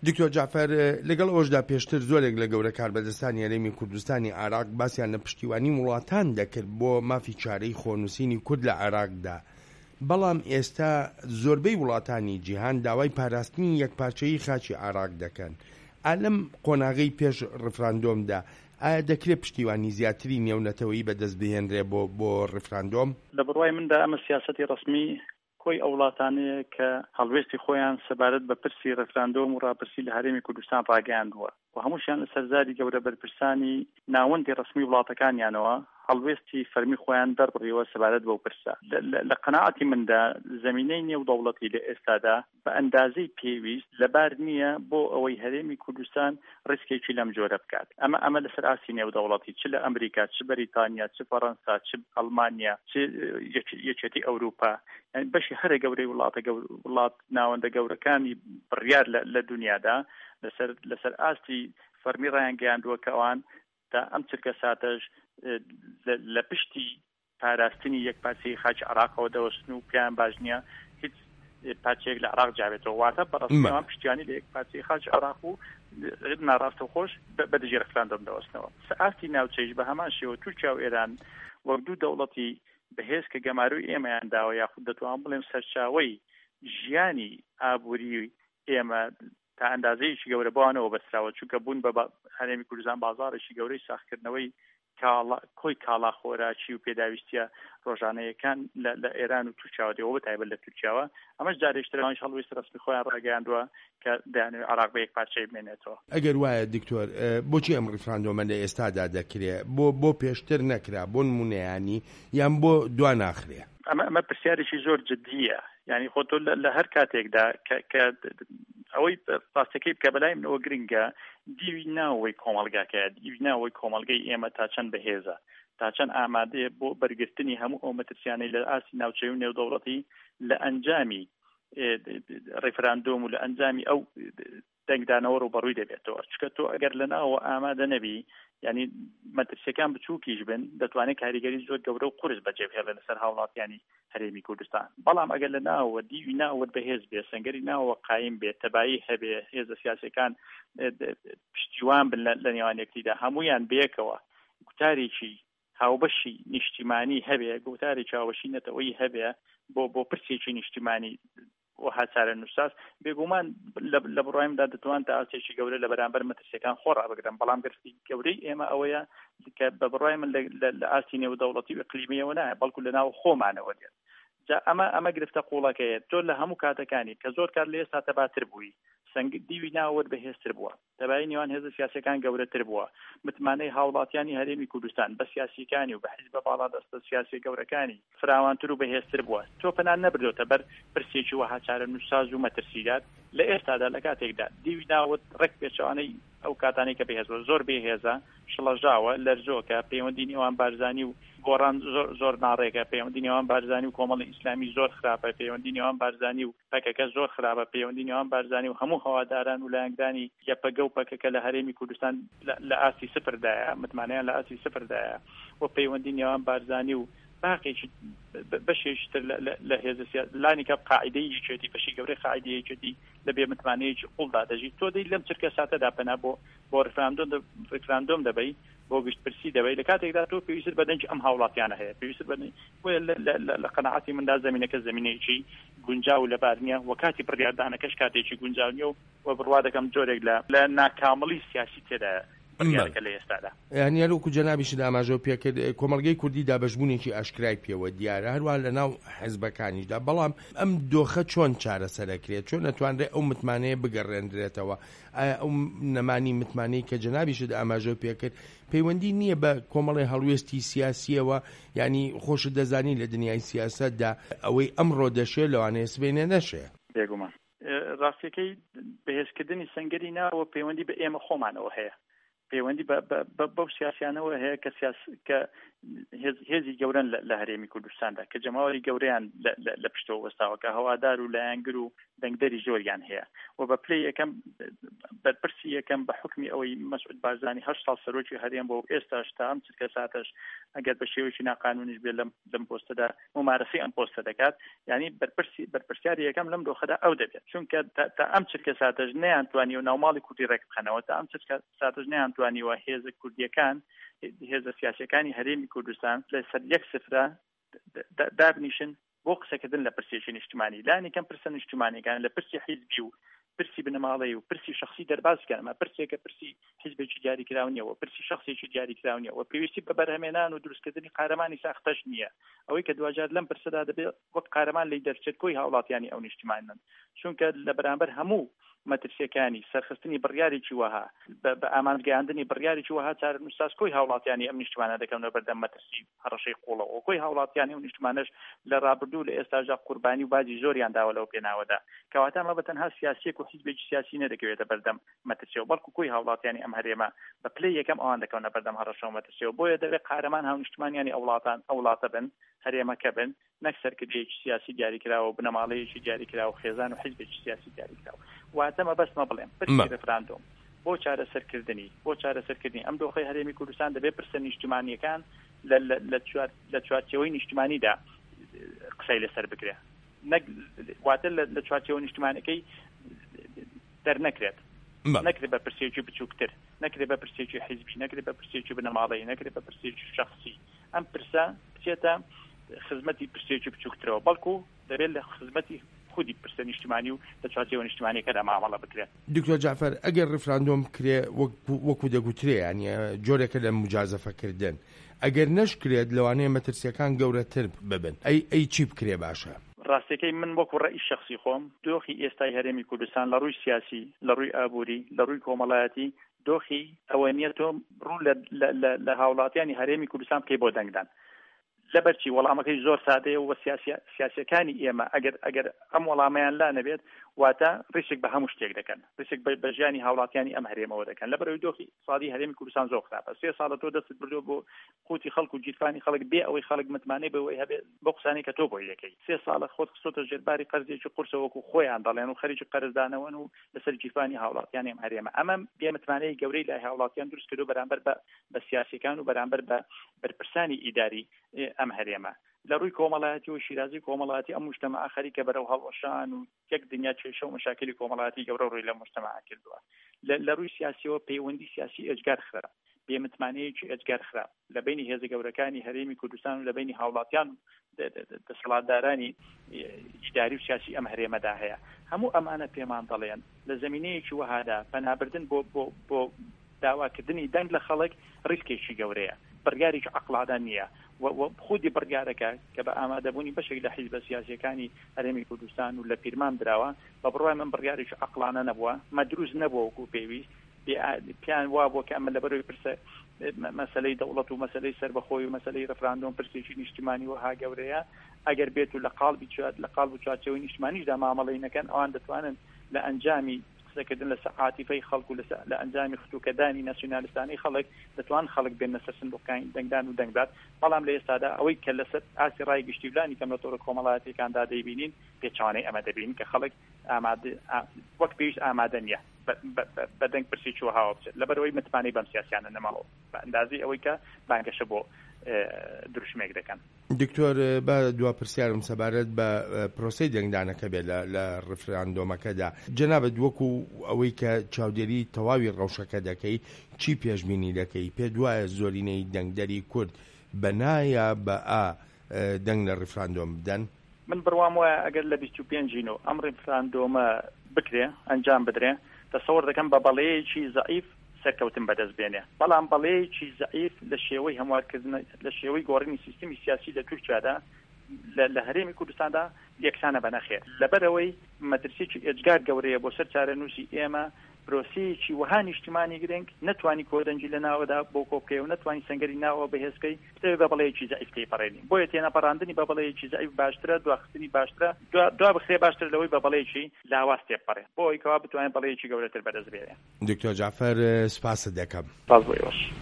دکتۆر جعفەر لەگەڵ ئەوەشدا پێشتر زۆرێک لە گەورە کاربەدەستانی هەرێمی کوردستانی عێراق باسییان لە پشتیوانی وڵاتان دەکرد بۆ مافی چارەی خۆنووسینی کورد لە عێراقدا، بەڵام ئێستا زۆربەی وڵاتانی جیهان داوای پاراستنی یەکپارچەیی خاچی عێراق دەکەن. ئالەم قۆناغەی پێش ڕفراندۆمدا ئایا دەکرێت پشتیوانی زیاتری نێونەتەوەی بەدەست بهێنرێ بۆ ڕفراندۆم؟ لە بڕوای مندا ئەمە سیاسەتی ڕسمی کۆی ئەو وڵاتانەیە کە هەڵوێستی خۆیان سەبارەت بە پرسی ڕفراندۆم و ڕاپرسی لە هەرێمی کوردستان ڕاگەیاندووە و هەمووشیان لە سەرزاری گەورە بەرپرسانی ناوەندی ڕسمی وڵاتەکانیانەوە هەڵوێستی فەرمی خۆیان دەربڕیەوە سەبارەت بەو پرسە. لە قەناعەتی مندا زەمینەی نێودەوڵەتی لە ئێستادا بە ئەندازەی پێویست لەبار نییە بۆ ئەوەی هەرێمی کوردستان ڕیسکێکی لەم جۆرە بکات. ئەمە لەسەر ئاسی نێودەوڵەتی چ لە ئەمریکا، چ بەریتانیا، چ فەڕەنسا، چ ئەڵمانیا، چ یەکێتی ئەوروپا، بەشی هەرە گەورەی وڵات ناوەندە گەورەکانی بڕیار لە دنیادا لەسەر ئاستی فەرمی ڕایان گەیاندووە کە ئەوان تا ئەم چرکە ساتەش لە پشتی پاراستنی یەک پارچەی خاچ عێراقەوە دەوەستن و پیان باش نییە هیچ پارچەیەک لە عێراق جابێتەوە، واتە بەڕاستیەوان پشتیوانی لە یەک پارچەی خاچ عێراق و ناڕاستە خۆش بەدژی ڕفراندۆم دەوەستنەوە. ئاستی ناوچەیش بە هەمان شێوە تورکیا و ئێران وەک دوو دەوڵەتی بەهێز کە گەماروی ئێمەیان داوە یاخود دەتوان بڵێم سەرچاوەی ژیانی ئابووری ئێمە تا ئەندازەیەکی گەورە بوانەوە بەسراوە، چونکە بوون بە هەرێمی کوردستان بازاڕێکی گەورەی ساختکردنەوەی کۆی کاڵا خۆراکی و پێداویستیە ڕۆژانەیەکان لە ئێران و تورکیاوە دێەوە بەتایبەت لە تورکیاوە. ئەمەش جارێکترەوەی هەڵوێستی ڕسمی خۆیان ڕاگەیاندووە کە دەیانەوێت عێراق بە یەک پارچەی بمێنێتەوە. ئەگەر وایە دکتۆر بۆچی ئەم ڕفراندۆمە لە ئێستادا دەکرێت؟ بۆ پێشتر نەکرا، بۆ نمونەیانی یان بۆ دوا ناخرێ؟ ئەمە پرسیارێکی زۆر جددیە. یعنی خۆ تۆ لە هەر کاتێکدا کە ئەوەی ڕاستەکەی بکە بەلای منەوە گرنگە دیوی ناوەی کۆمەڵگاکە، دیوی ناوەی کۆمەڵگەی ئێمە تا چەند بەهێزە، تا چەند ئامادەیە بۆ بەرگرتنی هەموو ئەو مەترسیانەی لە ئاسی ناوچەی و نێودەوڵەتی لە ئەنجامی ڕێفراندۆم و لە ئەنجامی ئەو دەنگدانەوە ڕوبەڕووی دەبێتەوە. چکە تۆ ئەگەر لە ناوە ئامادە نەبی، یعنی مەترسیەکان بچووکیش بن، دەتوانێت کاریگەری زۆر گەورە و قورس بەجێبهێڵێت لەسەر هاوڵاتیانی هەرێمی کوردستان. بەڵام ئەگەر لە ناوە دیوی ناوەت بەهێز بێ، سەنگەری ناوە قایم بێت، تەبایی هەبێ، هێزە سیاسەکان پشتیوان بن لە نێوان یەکتریدا، هەمویان بەیەکەوە گوتارێکی هاوبەشی نیشتیمانی هەبێ، گوتارێکی هاوبەشی نەتەوەی هەبێ بۆ پرسێکی نیشتیمانی و هاچارە نووساس، بێگومان لە بڕایمدا دەتوان تا ئاسێکی گەورە لە بەرامبەر مەترسیەکان خۆڕا بگرن. بەڵام گرفتی گەورەی ئێمە ئەوەیە کە بە بڕای من لە ئاستی نێودەوڵەتی و ئیقلیمیەوە نایە، بەڵکو لە ناو خۆمانەوە دێت. جا ئەمە گرفتە قوڵەکەیە. تۆ لە هەموو کاتەکانی کە زۆر کار لە ئێستا تەباتر بووی، سنگ دیوی ناوەت بەهێزتر بووە، تەبایی نێوان هێزە سیاسەکان گەورەتر بووە، متمانەی هاوڵاتیانی هەرێمی کوردستان بە سیاسیەکانی و بە حیزب باڵادەستە سیاسی گەورەکانی فراوانتر و بەهێزتر بووە. تۆ پەنان نەبردۆتە بەر پرسێکی وەها چارە نووساز و مەترسیدات. لە ئێستادا لە کاتێکدا دیوی ناوەت ڕێک پێچەوانەی ئەو کاتانەی کە بەهێزەوە زۆر بێهێزە، شڵەژاوە، لەرزۆکە، پەیوەندی نێوان بارزانی و گۆڕان زۆر ناڕێکە، پەیوەندی نێوان بارزانی و کۆمەڵی ئیسلامی زۆر خراپە، پەیوەندی نێوان بارزانی و پەکەکە زۆر خراپە، پەیوەندی نێوان بارزانی و هەموو هەواداران و لایەنگدانی یەپەگە و پەکەکە لە هەرێمی کوردستان لە ئاسی سفردایە، متمانەیان لە ئاسی سفردایە، و پەیوەندی نێوان بارزانی و باقیش بەشێشتر لە هێزە لانیکە قاعدەی یەکێتی بەشی گەورەی قاعدەی یەکێتی لە بێ متمانەیەکی قوڵدا دەژی. تۆ دەی لەم چرکە ساتەدا پەنا بۆ ڕفراندۆم دەبەی، بۆ گشتپرسی دەبەی. لە کاتێکدا تۆ پێویست بە دەنج ئەم هاوڵاتیانە هەیە، پێویست بە لە قەناعەتی مندا زمینەکە زمینەیەکی گونجاو لەبار نییە، و کاتی بڕیاردانەکەش کاتێکی گونجاو نییە و بڕوا دەکەم جۆرێک لە ناکامەڵی سیاسی تێدایە. یعنی هەروەکو جەنابیش ئاماژە پێکرد کۆمەڵگەی کوردی دابەشبوونێکی ئاشکرای پێوە دیارە، هەروە لە ناو حیزبەکانیشدا. بەڵام ئەم دۆخە چۆن چارەسەرەکرێت؟ چۆن نەتوانرێت ئەو متمانەیە بگەڕێنرێتەوە؟ ئایا ئەو نەمانی متمانەی کە جەنابیشت ئاماژە پێکرد پەیوەندی نییە بە کۆمەڵی هەڵوێستی سیاسیەوە؟ یعنی خۆشت دەزانی لە دنیای سیاسەتدا ئەوەی ئەمڕۆ دەشێت لەوانەیە سبەینە نەشێ. بێگومان ڕاستیەکەی بەهێزکردنی سەنگەری ناوە پەیوەندی بە ئێمە خۆمانەوە هەیە، پەیوەندی بەو سیاسیانەوە هەیە کە هێزی گەورەن لە هەرێمی کوردستاندا، کە جەماوەری گەورەیان لە پشتەوە وەستاوە، کە هەوادار و لایەنگر و دەنگدەری زۆریان هەیە و بە پلەی یەکەم بەرپرسی یەکەم بە حکمی ئەوەی مەسعود بارزانی 8 ساڵ سەرۆکی هەرێم بۆ ئێستاش تا ئەم چرکە ساتەش ئەگەر بە شێوەیەکی ناقانونیش بێت لەم پۆستەدا ممارەسەی ئەم پۆستە دەکات یعنی بەرپرسیاری یەکەم لەم دۆخەدا ئەو دەبێت چونکە تا ئەم چرکە ساتەش نەیانتوانی و ناوماڵی کوردی ڕێک بخەنەوە تا ئەم چرکە ساتەش نەیانتوانیوە هێزە کوردیەکان هێزە سیاسیەکانی هەرێمی کوردستان لەسەر 1-0 دابنیشن بۆ قسەکردن لە پرسێکی نیشتیمانی لانی کەم پرسە نیشتیمانیەکان لە پرسی حیزبی و پرسی بنەماڵەی و پرسی شخصی دەربازکەن ئەمە پرسێکە پرسی حیزبێکی دیاریکراونیەوە پرسی شخصێکی دیاریکراونیەوە پێویستی بە بەرهەمێنان و دروستکردنی قارەمانی ساختەش نییە ئەوەی کە دوجار لەم پرسەدا دەبێت وەک قارەمان لی دەرچێت کۆی هاوڵاتیانی ئەو نیشتیمانن چونکە لە بەرامبەر هەموو مەترسیەکانی سەرخستنی بڕیارێکی وەها بە ئامانگەیاندنی بڕیارێکی وەها چارە نووساس کۆی هاوڵاتیانی ئەم نیشتیمانە دەکەونەوە بەردەم مەترسی هەڕەشەی قوڵەوە کۆی هاوڵاتیانی ئەو نیشتیمانەش لە ڕابردوو لە ئێستاژا قوربانی و باجی زۆریان داوە لەو پێناوەدا کەواتە ئەمە بە تەنها سیاسیەک و حیزبێکی سیاسی نەدەکەوێتە بەردەم مەترسیەوە بەڵکو کۆی هاوڵاتیانی ئەم هەرێمە بە پلەی یەکەم ئەوان دەکەونە بەردەم هەڕەشەوە مەترسیەوە بۆیە دەبێت قارەمان هاو نیشتیمانیانی ئەوڵاتە بن هەرێمەکە بن نەک سەرکردەیەکی سیاسی دیاریکراوە و بنەماڵەیەکی دیاریکراوە و خێزان و حیزبێکی سیاسی دیاریکراوە واتەمە بەسمە بڵێم پرسی ڕفراندۆم بۆ چارەسەرکردنی ئەم دۆخەی هەرێمی کوردستان دەبێت پرسە نیشتیمانیەکان لە چوارچێوەی نیشتیمانیدا قسەی لەسەر بکرێ واتە لە چوارچێوە نیشتیمانەکەی دەرنەکرێت نەکرێت بە پرسێکی بچووکتر نەکرێت بە پرسێکی حیزبی نەکرێت بە پرسێکی بنەماڵەیی نەکرێت بە پرسێکی شخصی ئەم پرسە بچێتە خزمەتی پرسێکی بچووکترەوە بەڵکو دەبێت لە خزمەتی خودی پرسە نیشتیمانی و لە چوارچێوە نیشتیمانیەکەدا مامەڵە بکرێت. دکتۆر جعفەر ئەگەر ڕفراندۆم کرێ وەکو دەگوترێ یعنی جۆرێکە لە مجازەفەکردن ئەگەر نەشکرێت لەوانەیە مەترسیەکان گەورەتر ببن ئەی چی بکرێ باشە؟ ڕاستیەکەی من وەکو ڕەئی شخصی خۆم دۆخی ئێستای هەرێمی کوردستان لە ڕووی سیاسی لە ڕووی ئابووری لە ڕووی کۆمەڵایەتی دۆخی ئەوە نیە تۆ ڕوو لە هاوڵاتیانی هەرێمی کوردستان بکەی بۆ دەنگدان لەبەرچی وەڵامەکەی زۆر سادەیە و سیاسیەکانی ئێمە ئەگەر ئەم وەڵامەیان لا نەبێت واتە ڕیسک بە هەموو شتێک دەکەن ڕیسک بە ژیانی هاوڵاتیانی ئەم هەرێمەوە دەکەن لەبەرەوەی دۆخی اقتصادی هەرێمی کوردستان زۆر خراپە 3 ساڵە تۆ دەست بردو بۆ قوتی خەڵک و جیرفانی خەڵک بێ ئەوەی خەڵک متمانەی بەوەی هەبێت بۆ قسانەی کە تۆ بۆی دەکەی 3 ساڵە خۆت خستۆتە ژێرباری قەرزێکی قورسە وەکو خۆیان دەڵێن و خەریکی قەرزدانەوەن و لەسەر جیرفانی هاوڵاتیانی ئەم هەرێمە ئەمە بێمتمانەی گەورەی لای هاوڵاتیان دروست کردو بەرامبەر بە سیاسیەکان و بەرامبەر بە بەرپرسانی ئیداری ئەم هەرێمە لە ڕووی کۆمەڵایەتی و شیرازی کۆمەڵایەتی ئەم مجتەمع خەریکە بەرەو هەڵوەشان و یەک دنیا کێشە و مشاکلی کۆمەڵایەتی گەورە ڕووی لە مجتەمع کردووە لە ڕووی سیاسیەوە پەیوەندی سیاسی ئەجگار خرا بێمتمانەیەکی ئەجگار خرا لە بینی هێزە گەورەکانی هەرێمی کوردستان و لە بینی هاوڵاتیان دەسەڵاتدارانی ئیداری و سیاسی ئەم هەرێمەدا هەیە هەموو ئەمانە پێمان دەڵێن لە زمینەیەکی وەهادا پەنابردن بۆ داواکردنی دەنگ لە خەڵک ڕیسکێکی گەورەیە بڕیارێکی عەقڵادان نییە و خودی بڕیارەکە کە بە ئامادەبوونی بەشێک لە حیزبە سیاسیەکانی هەرێمی کوردستان و لە پیرمان دراوە بە بڕوای من بڕیارێکی عەقڵانە نەبووە مەدروست نەبووە وەکو پێویست پیان وا بووە کە ئەمە لەبەرەوەی پرسە مەسەلەی دەوڵەت و مەسەلەی سەربەخۆی و مەسەلەی ڕفراندۆم پرسێکی نیشتیمانی وەها گەورەیە ئەگەر بێت و لە قاڵب و چوارچێوەی نیشتیمانیشدا مامەڵەی نەکەن ئەوان دەتوانن لە ئەنجامی قسەکردن لە عاتیفەی خەڵک و لە ئەنجامی خستوکەدانی ناسیۆنالیستانی خەڵک دەتوان خەڵک بێن لەسەر سندوقەکانی دەنگدان و دەنگدات بەڵام لە ئێستادا ئەوەی کە لەسەر ئاسی ڕای گشتیولانی کەم لە تۆڕە کۆمەڵایەتیەکاندا دەیبینین پێچوانەی ئەمە دەبین کە خەڵک وەک پێویست ئامادە نییە بە دەنگ پرسێکی وەهاوە بچێت لەبەرەوەی متمانەی بەم سیاسیانە نەماڵەوە بە ئەندازی ئەوەی کە بانگەشە بۆ دروشمێک دەکەن. دکتۆر بە دوا پرسیارم سەبارەت بە پرۆسەی دەنگدانەکە بێت لە ڕفراندۆمەکەدا جەنابەت وەکو ئەوەی کە چاودێری تەواوی ڕەوشەکە دەکەی چی پێشبینی دەکەی پێ دوایە زۆرینەی دەنگدەری کورد بەنایە بە دەنگ لە ڕفراندۆم بدەن؟ من بڕوام وایە ئەگەر لە 25 ئەم ڕفراندۆمە بکرێ ئەنجام بدرێ تەسەوەر دەکەم بە بەڵەیەکی زەعیف سەرکەوتن بەدەست بێنێ بەڵام بەڵەیەکی زەعیف لە شێوەی هەموارکردن لە شێوەی گۆڕینی سیستمی سیاسی لە تورکیادا لە هەرێمی کوردستاندا یەکسانە بەنەخێر لەبەرەوەی مەترسیی ئەجگار گەورەیە بۆ سەر چارەنووسی ئێمە پرۆسەیەکی وەها نیشتیمانی گرنگ نەتوانی کۆدەنجی لە ناوەدا بۆ کۆبکەی و نەتوانی سەنگەری ناوە بەهێزکەی بە بەڵەیەکی زەعیفکەی پەڕێنی بۆیە تێنەپەڕاندنی بە بەڵەیەکی زەعیف باشترە دواخستنی باشترە دوا بخرێ باشتر لەوەی بە بەڵەیەکی لاواز تێپەڕێ بۆ ئەوەی کەوا بتوانێت بەڵەیەکی گەورەتر بەدەست بێنێ. دکتۆر جعفەر سپاس دەکەم. باز بۆ ئێوەش.